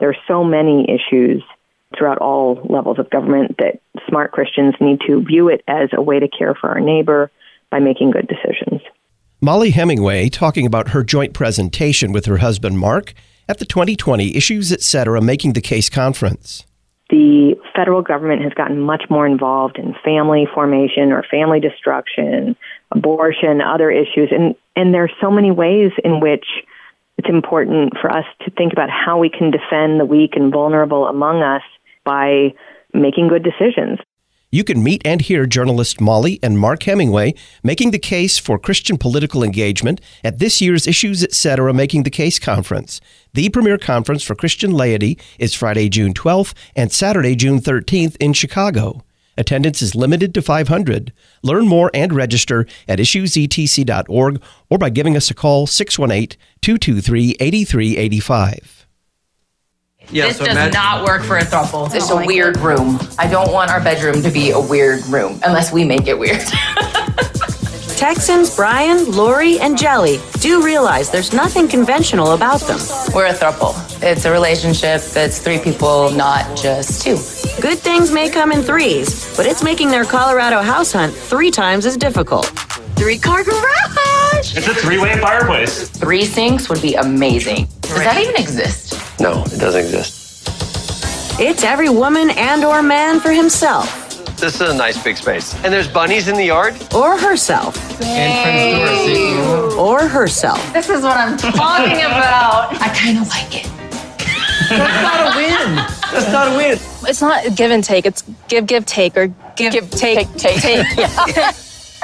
There are so many issues throughout all levels of government that smart Christians need to view it as a way to care for our neighbor by making good decisions. Mollie Hemingway talking about her joint presentation with her husband Mark at the 2020 Issues Etc. Making the Case conference. The federal government has gotten much more involved in family formation or family destruction, abortion, other issues, and there are so many ways in which it's important for us to think about how we can defend the weak and vulnerable among us by making good decisions. You can meet and hear journalists Mollie and Mark Hemingway making the case for Christian political engagement at this year's Issues Etc. Making the Case conference. The premier conference for Christian laity is Friday, June 12th and Saturday, June 13th in Chicago. Attendance is limited to 500. Learn more and register at issuesetc.org or by giving us a call 618-223-8385. Yeah, this does not work for a throuple. It's a weird room. I don't want our bedroom to be a weird room unless we make it weird. Texans Brian, Lori, and Jelly do realize there's nothing conventional about them. We're a throuple. It's a relationship that's three people, not just two. Good things may come in threes, but it's making their Colorado house hunt 3 times as difficult. 3-car garage! It's a 3-way fireplace. 3 sinks would be amazing. Does that even exist? No, it doesn't exist. It's every woman and or man for himself. This is a nice big space. And there's bunnies in the yard? Or herself. Or herself. This is what I'm talking about. I kind of like it. That's not a win. That's not a win. It's not give and take. It's give, take, or give, take. Yeah.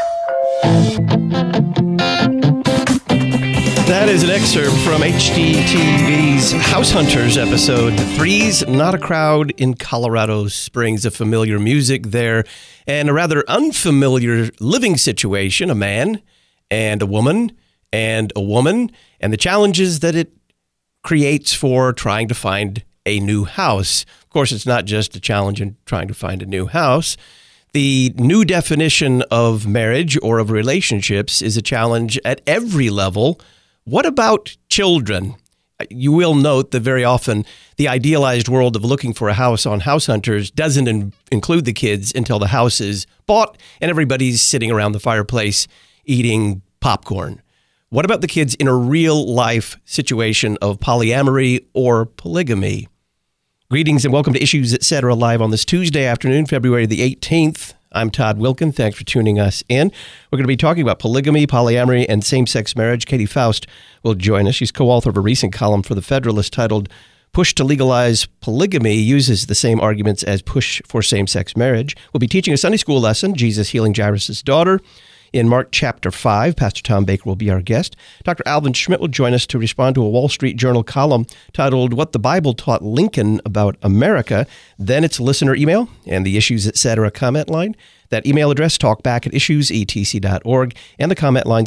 That is an excerpt from HGTV's House Hunters episode, Three's Not a Crowd in Colorado Springs. A familiar music there and a rather unfamiliar living situation, a man and a woman and the challenges that it creates for trying to find a new house. Of course, it's not just a challenge in trying to find a new house. The new definition of marriage or of relationships is a challenge at every level. What about children? You will note that very often the idealized world of looking for a house on House Hunters doesn't include the kids until the house is bought and everybody's sitting around the fireplace eating popcorn. What about the kids in a real life situation of polyamory or polygamy? Greetings and welcome to Issues Etc. live on this Tuesday afternoon, February the 18th. I'm Todd Wilkin. Thanks for tuning us in. We're going to be talking about polygamy, polyamory, and same-sex marriage. Katie Faust will join us. She's co-author of a recent column for The Federalist titled Push to Legalize Polygamy, uses the same arguments as push for same-sex marriage. We'll be teaching a Sunday school lesson, Jesus Healing Jairus' Daughter, in Mark chapter 5. Pastor Tom Baker will be our guest. Dr. Alvin Schmidt will join us to respond to a Wall Street Journal column titled What the Bible Taught Lincoln About America. Then it's listener email and the Issues Etc. comment line. That email address, talkback@issuesetc.org, and the comment line,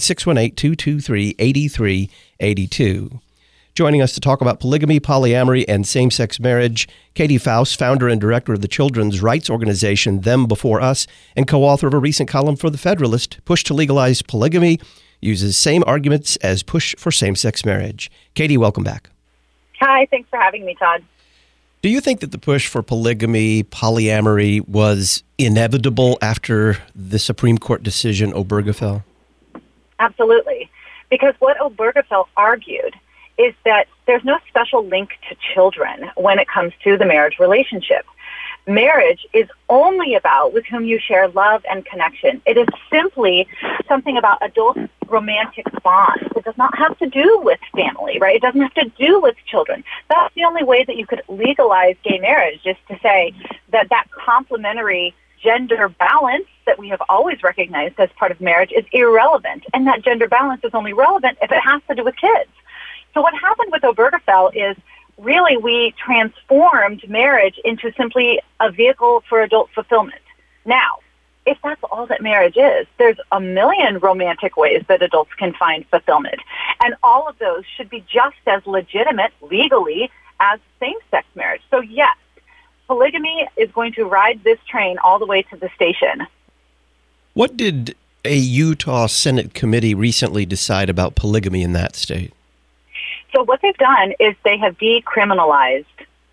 618-223-8382. Joining us to talk about polygamy, polyamory, and same-sex marriage, Katie Faust, founder and director of the children's rights organization Them Before Us, and co-author of a recent column for The Federalist, Push to Legalize Polygamy, uses same arguments as push for same-sex marriage. Katie, welcome back. Hi, thanks for having me, Todd. Do you think that the push for polygamy, polyamory was inevitable after the Supreme Court decision Obergefell? Absolutely. Because what Obergefell argued is that there's no special link to children when it comes to the marriage relationship. Marriage is only about with whom you share love and connection. It is simply something about adult romantic bonds. It does not have to do with family, right? It doesn't have to do with children. That's the only way that you could legalize gay marriage, just to say that complementary gender balance that we have always recognized as part of marriage is irrelevant, and that gender balance is only relevant if it has to do with kids. So what happened with Obergefell is really we transformed marriage into simply a vehicle for adult fulfillment. Now, if that's all that marriage is, there's a million romantic ways that adults can find fulfillment. And all of those should be just as legitimate legally as same-sex marriage. So yes, polygamy is going to ride this train all the way to the station. What did a Utah Senate committee recently decide about polygamy in that state? So what they've done is they have decriminalized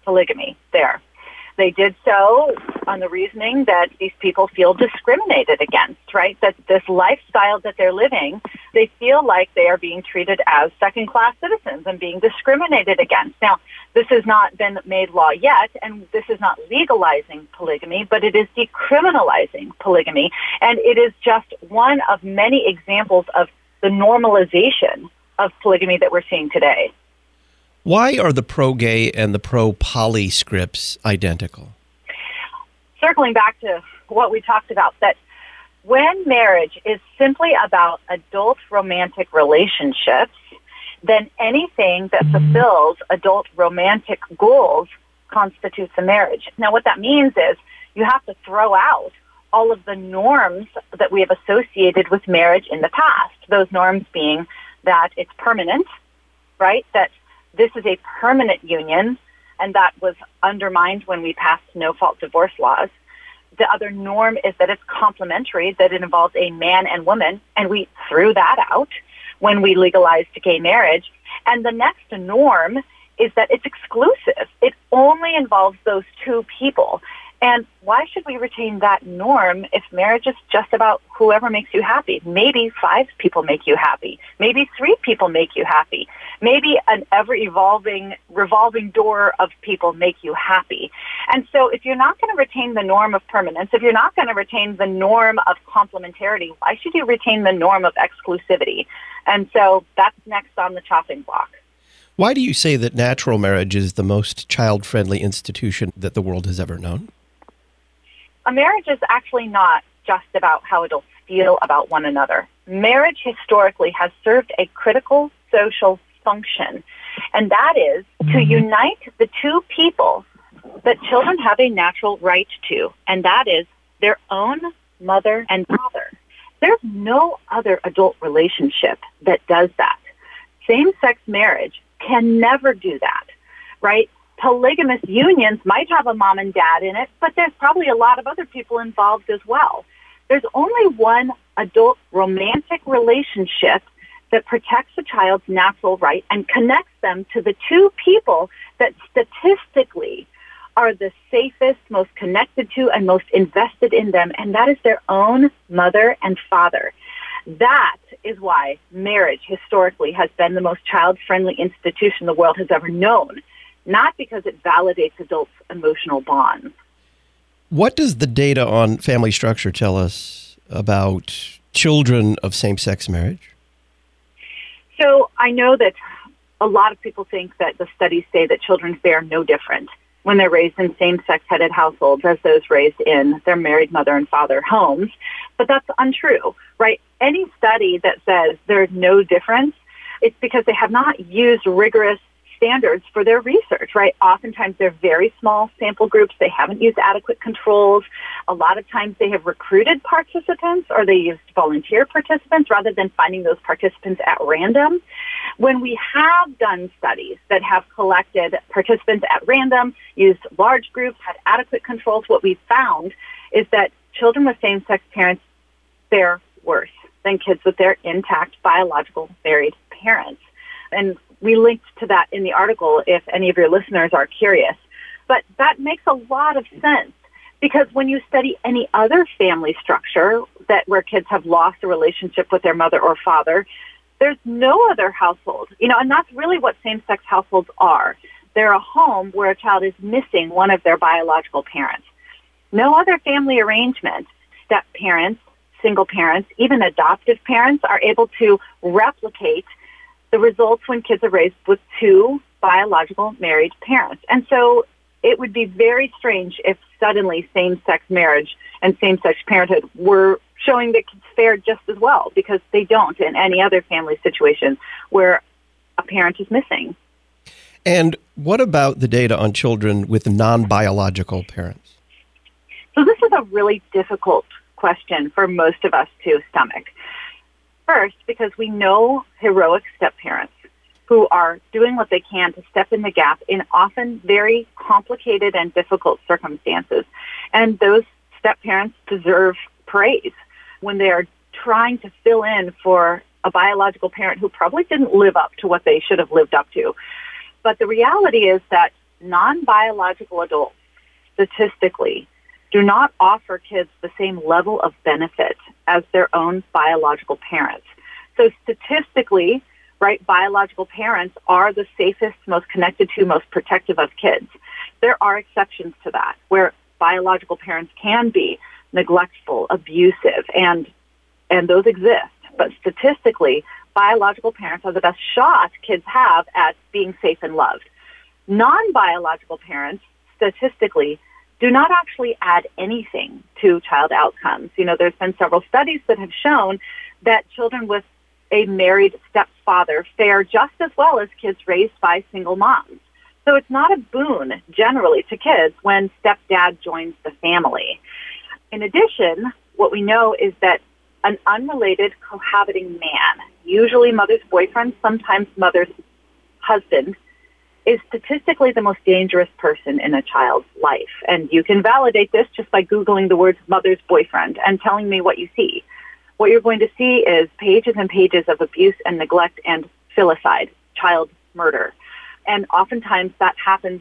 polygamy there. They did so on the reasoning that these people feel discriminated against, right? That this lifestyle that they're living, they feel like they are being treated as second-class citizens and being discriminated against. Now, this has not been made law yet, and this is not legalizing polygamy, but it is decriminalizing polygamy, and it is just one of many examples of the normalization of polygamy that we're seeing today. Why are the pro-gay and the pro-poly scripts identical? Circling back to what we talked about, that when marriage is simply about adult romantic relationships, then anything that fulfills adult romantic goals constitutes a marriage. Now, what that means is you have to throw out all of the norms that we have associated with marriage in the past. Those norms being that it's permanent, right? That this is a permanent union, and that was undermined when we passed no-fault divorce laws. The other norm is that it's complementary, that it involves a man and woman, and we threw that out when we legalized gay marriage. And the next norm is that it's exclusive. It only involves those two people. And why should we retain that norm if marriage is just about whoever makes you happy? Maybe 5 people make you happy. Maybe 3 people make you happy. Maybe an ever-evolving, revolving door of people make you happy. And so if you're not going to retain the norm of permanence, if you're not going to retain the norm of complementarity, why should you retain the norm of exclusivity? And so that's next on the chopping block. Why do you say that natural marriage is the most child-friendly institution that the world has ever known? A marriage is actually not just about how adults feel about one another. Marriage historically has served a critical social function, and that is to unite the two people that children have a natural right to, and that is their own mother and father. There's no other adult relationship that does that. Same-sex marriage can never do that, right? Polygamous unions might have a mom and dad in it, but there's probably a lot of other people involved as well. There's only one adult romantic relationship that protects a child's natural right and connects them to the two people that statistically are the safest, most connected to, and most invested in them, and that is their own mother and father. That is why marriage historically has been the most child-friendly institution the world has ever known, not because it validates adults' emotional bonds. What does the data on family structure tell us about children of same-sex marriage? So I know that a lot of people think that the studies say that children fare no different when they're raised in same-sex headed households as those raised in their married mother and father homes, but that's untrue, right? Any study that says there's no difference, it's because they have not used rigorous standards for their research, right? Oftentimes they're very small sample groups. They haven't used adequate controls. A lot of times they have recruited participants or they used volunteer participants rather than finding those participants at random. When we have done studies that have collected participants at random, used large groups, had adequate controls, what we've found is that children with same-sex parents fare worse than kids with their intact biological married parents. And we linked to that in the article if any of your listeners are curious. But that makes a lot of sense because when you study any other family structure where kids have lost a relationship with their mother or father, there's no other household. And that's really what same-sex households are. They're a home where a child is missing one of their biological parents. No other family arrangement, step-parents, single parents, even adoptive parents are able to replicate the results when kids are raised with 2 biological married parents. And so it would be very strange if suddenly same-sex marriage and same-sex parenthood were showing that kids fared just as well, because they don't in any other family situation where a parent is missing. And what about the data on children with non-biological parents? So this is a really difficult question for most of us to stomach. First, because we know heroic step-parents who are doing what they can to step in the gap in often very complicated and difficult circumstances. And those step-parents deserve praise when they are trying to fill in for a biological parent who probably didn't live up to what they should have lived up to. But the reality is that non-biological adults statistically do not offer kids the same level of benefit as their own biological parents. So statistically, right, biological parents are the safest, most connected to, most protective of kids. There are exceptions to that, where biological parents can be neglectful, abusive, and those exist. But statistically, biological parents are the best shot kids have at being safe and loved. Non-biological parents, statistically, do not actually add anything to child outcomes. You know, there's been several studies that have shown that children with a married stepfather fare just as well as kids raised by single moms. So it's not a boon, generally, to kids when stepdad joins the family. In addition, what we know is that an unrelated cohabiting man, usually mother's boyfriend, sometimes mother's husband, is statistically the most dangerous person in a child's life. And you can validate this just by Googling the words mother's boyfriend and telling me what you see. What you're going to see is pages and pages of abuse and neglect and filicide, child murder. And oftentimes that happens.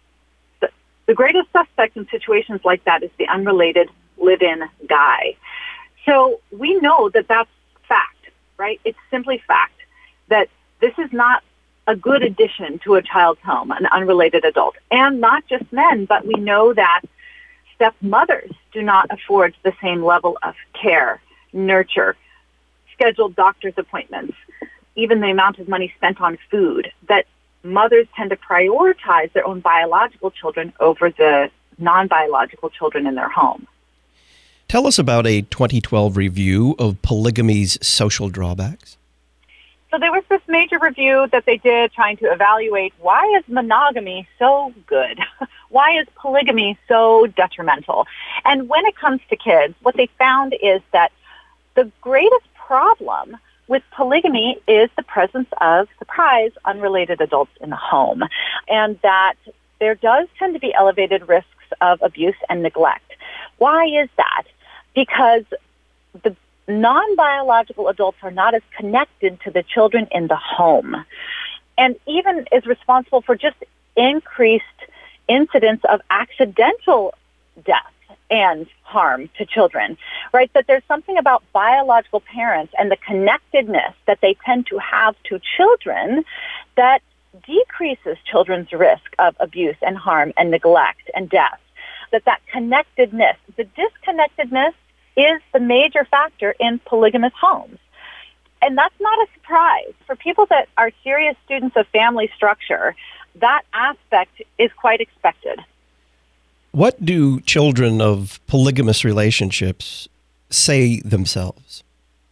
The greatest suspect in situations like that is the unrelated live-in guy. So we know that that's fact, right? It's simply fact that this is not a good addition to a child's home, an unrelated adult. And not just men, but we know that stepmothers do not afford the same level of care, nurture, scheduled doctor's appointments, even the amount of money spent on food, that mothers tend to prioritize their own biological children over the non-biological children in their home. Tell us about a 2012 review of polygamy's social drawbacks. So there was this major review that they did trying to evaluate why is monogamy so good? Why is polygamy so detrimental? And when it comes to kids, what they found is that the greatest problem with polygamy is the presence of, surprise, unrelated adults in the home, and that there does tend to be elevated risks of abuse and neglect. Why is that? Because the non-biological adults are not as connected to the children in the home, and even is responsible for just increased incidence of accidental death and harm to children, right? That there's something about biological parents and the connectedness that they tend to have to children that decreases children's risk of abuse and harm and neglect and death. That connectedness, the disconnectedness is the major factor in polygamous homes. And that's not a surprise. For people that are serious students of family structure, that aspect is quite expected. What do children of polygamous relationships say themselves?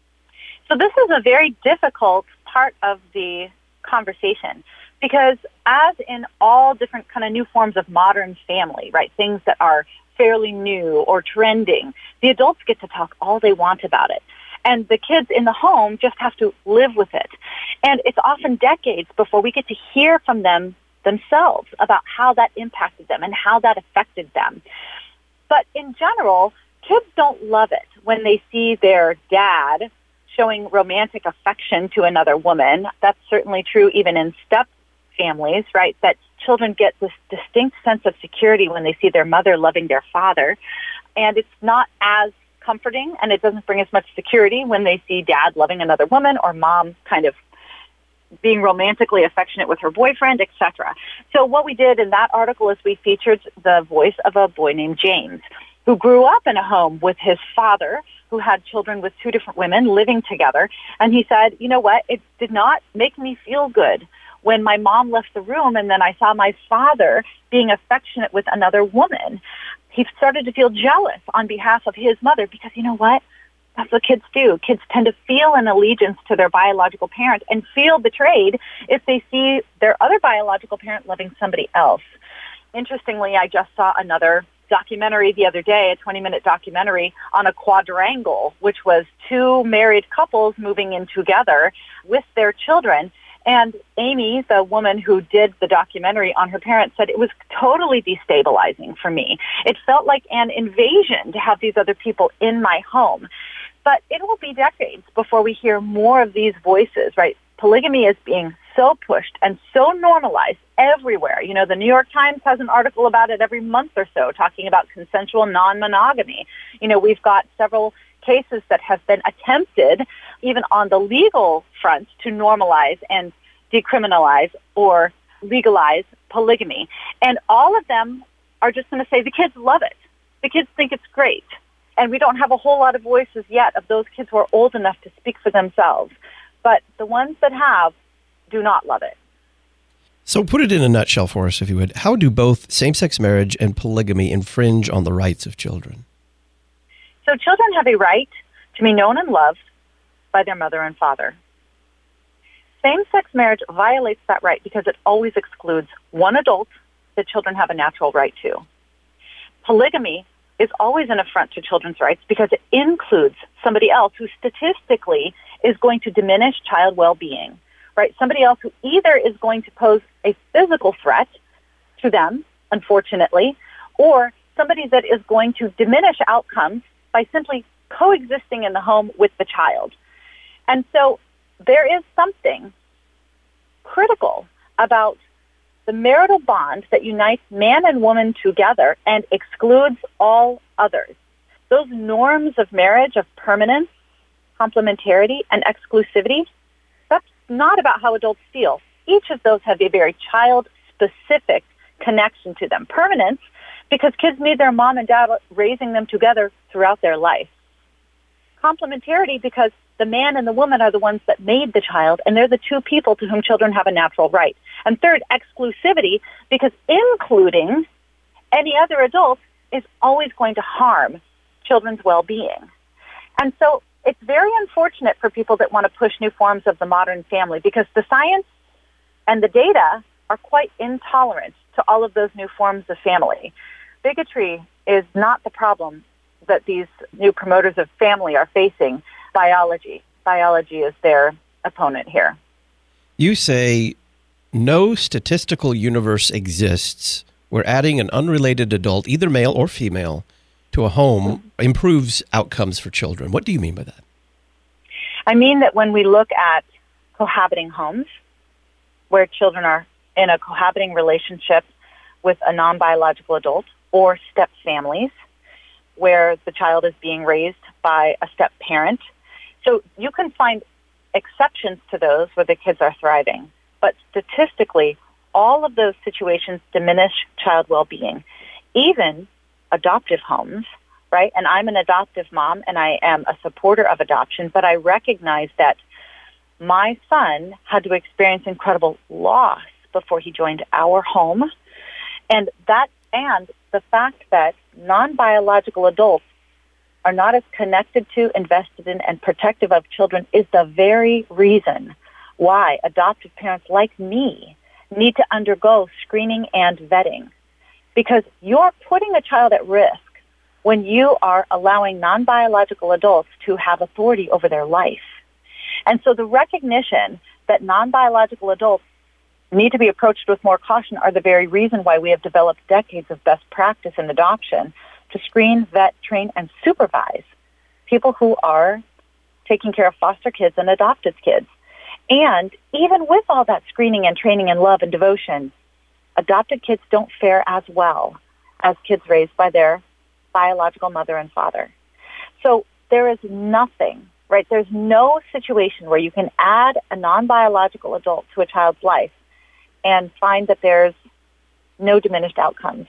So this is a very difficult part of the conversation because as in all different kind of new forms of modern family, right, things that are fairly new or trending, the adults get to talk all they want about it. And the kids in the home just have to live with it. And it's often decades before we get to hear from them themselves about how that impacted them and how that affected them. But in general, kids don't love it when they see their dad showing romantic affection to another woman. That's certainly true even in step families, right? That children get this distinct sense of security when they see their mother loving their father. And it's not as comforting, and it doesn't bring as much security when they see dad loving another woman or mom kind of being romantically affectionate with her boyfriend, etc. So what we did in that article is we featured the voice of a boy named James, who grew up in a home with his father, who had children with two different women living together. And he said, you know what, it did not make me feel good when my mom left the room and then I saw my father being affectionate with another woman. He started to feel jealous on behalf of his mother because, you know what? That's what kids do. Kids tend to feel an allegiance to their biological parent and feel betrayed if they see their other biological parent loving somebody else. Interestingly, I just saw another documentary the other day, a 20-minute documentary on a quadrangle, which was two married couples moving in together with their children. And Amy, the woman who did the documentary on her parents, said it was totally destabilizing for me. It felt like an invasion to have these other people in my home. But it will be decades before we hear more of these voices, right? Polygamy is being so pushed and so normalized everywhere. You know, the New York Times has an article about it every month or so talking about consensual non-monogamy. You know, we've got several cases that have been attempted, even on the legal front, to normalize and decriminalize or legalize polygamy. And all of them are just going to say the kids love it. The kids think it's great. And we don't have a whole lot of voices yet of those kids who are old enough to speak for themselves. But the ones that have do not love it. So put it in a nutshell for us, if you would. How do both same-sex marriage and polygamy infringe on the rights of children? So children have a right to be known and loved by their mother and father. Same-sex marriage violates that right because it always excludes one adult that children have a natural right to. Polygamy is always an affront to children's rights because it includes somebody else who statistically is going to diminish child well-being, right? Somebody else who either is going to pose a physical threat to them, unfortunately, or somebody that is going to diminish outcomes by simply coexisting in the home with the child. And so there is something critical about the marital bond that unites man and woman together and excludes all others. Those norms of marriage, of permanence, complementarity, and exclusivity, that's not about how adults feel. Each of those have a very child-specific connection to them. Permanence, because kids need their mom and dad raising them together throughout their life. Complementarity, because the man and the woman are the ones that made the child, and they're the two people to whom children have a natural right. And third, exclusivity, because including any other adult is always going to harm children's well-being. And so it's very unfortunate for people that want to push new forms of the modern family because the science and the data are quite intolerant to all of those new forms of family. Bigotry is not the problem that these new promoters of family are facing. Biology. Biology is their opponent here. You say no statistical universe exists where adding an unrelated adult, either male or female, to a home improves outcomes for children. What do you mean by that? I mean that when we look at cohabiting homes, where children are in a cohabiting relationship with a non-biological adult, or step families, where the child is being raised by a step parent. So you can find exceptions to those where the kids are thriving. But statistically, all of those situations diminish child well-being. Even adoptive homes, right? And I'm an adoptive mom, and I am a supporter of adoption, but I recognize that my son had to experience incredible loss before he joined our home. And the fact that non-biological adults are not as connected to, invested in, and protective of children is the very reason why adoptive parents like me need to undergo screening and vetting. Because you're putting a child at risk when you are allowing non-biological adults to have authority over their life. And so the recognition that non-biological adults need to be approached with more caution are the very reason why we have developed decades of best practice in adoption to screen, vet, train, and supervise people who are taking care of foster kids and adopted kids. And even with all that screening and training and love and devotion, adopted kids don't fare as well as kids raised by their biological mother and father. So there is nothing, right? There's no situation where you can add a non-biological adult to a child's life and find that there's no diminished outcomes.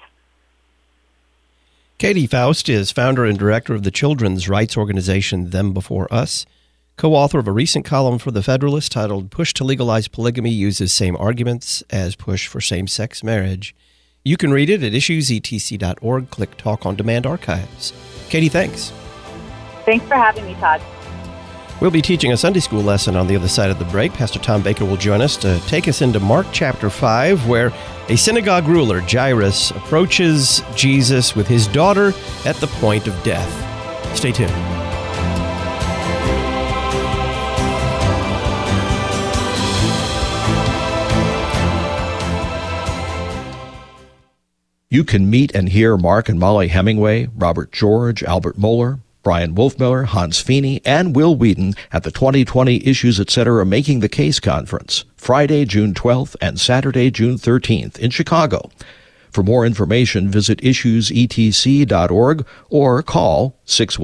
Katie Faust is founder and director of the children's rights organization Them Before Us, co-author of a recent column for The Federalist titled Push to Legalize Polygamy Uses Same Arguments as Push for Same-Sex Marriage. You can read it at issuesetc.org. Click Talk on Demand Archives. Katie, thanks. Thanks for having me, Todd. We'll be teaching a Sunday school lesson on the other side of the break. Pastor Tom Baker will join us to take us into Mark chapter 5, where a synagogue ruler, Jairus, approaches Jesus with his daughter at the point of death. Stay tuned. You can meet and hear Mark and Molly Hemingway, Robert George, Albert Mohler, Brian Wolfmiller, Hans Feeney, and Will Whedon at the 2020 Issues Etc. Making the Case Conference, Friday, June 12th and Saturday, June 13th in Chicago. For more information, visit issuesetc.org or call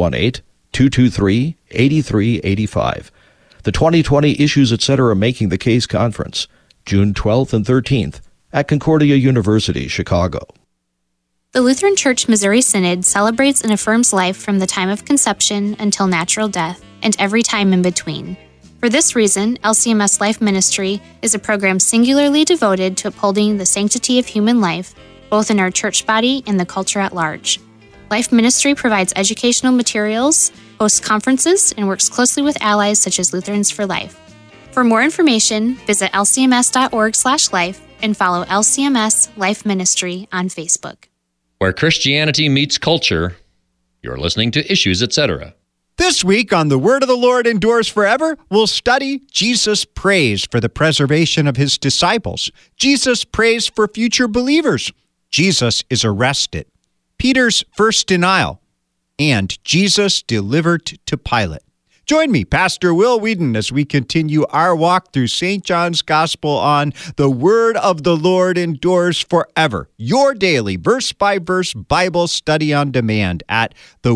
618-223-8385. The 2020 Issues Etc. Making the Case Conference, June 12th and 13th at Concordia University, Chicago. The Lutheran Church Missouri Synod celebrates and affirms life from the time of conception until natural death and every time in between. For this reason, LCMS Life Ministry is a program singularly devoted to upholding the sanctity of human life, both in our church body and the culture at large. Life Ministry provides educational materials, hosts conferences, and works closely with allies such as Lutherans for Life. For more information, visit lcms.org/life and follow LCMS Life Ministry on Facebook. Where Christianity meets culture, you're listening to Issues Etc. This week on The Word of the Lord Endures Forever, we'll study Jesus prays for the preservation of his disciples. Jesus prays for future believers. Jesus is arrested. Peter's first denial. And Jesus delivered to Pilate. Join me, Pastor Will Whedon, as we continue our walk through St. John's Gospel on The Word of the Lord Endures Forever, your daily verse-by-verse Bible study on demand at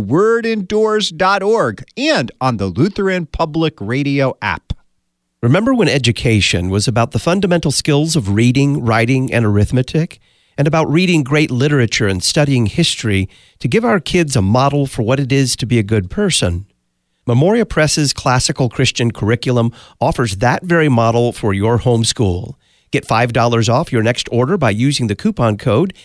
thewordendures.org and on the Lutheran Public Radio app. Remember when education was about the fundamental skills of reading, writing, and arithmetic, and about reading great literature and studying history to give our kids a model for what it is to be a good person? Memoria Press's classical Christian curriculum offers that very model for your homeschool. Get $5 off your next order by using the coupon code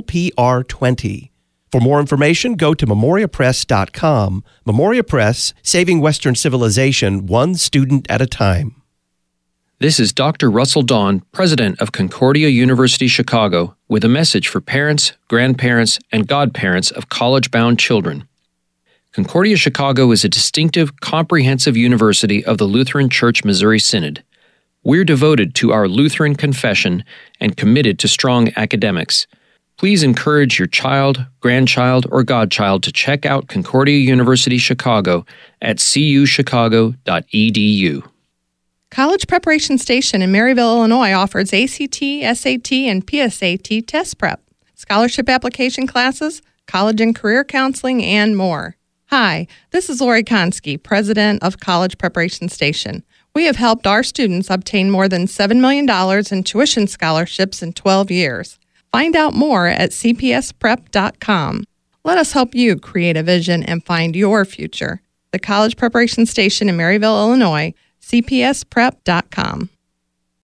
LPR20. For more information, go to memoriapress.com. Memoria Press, saving Western civilization one student at a time. This is Dr. Russell Dawn, president of Concordia University Chicago, with a message for parents, grandparents, and godparents of college-bound children. Concordia Chicago is a distinctive, comprehensive university of the Lutheran Church Missouri Synod. We're devoted to our Lutheran confession and committed to strong academics. Please encourage your child, grandchild, or godchild to check out Concordia University Chicago at cuchicago.edu. College Preparation Station in Maryville, Illinois offers ACT, SAT, and PSAT test prep, scholarship application classes, college and career counseling, and more. Hi, this is Lori Konski, president of College Preparation Station. We have helped our students obtain more than $7 million in tuition scholarships in 12 years. Find out more at cpsprep.com. Let us help you create a vision and find your future. The College Preparation Station in Maryville, Illinois, cpsprep.com.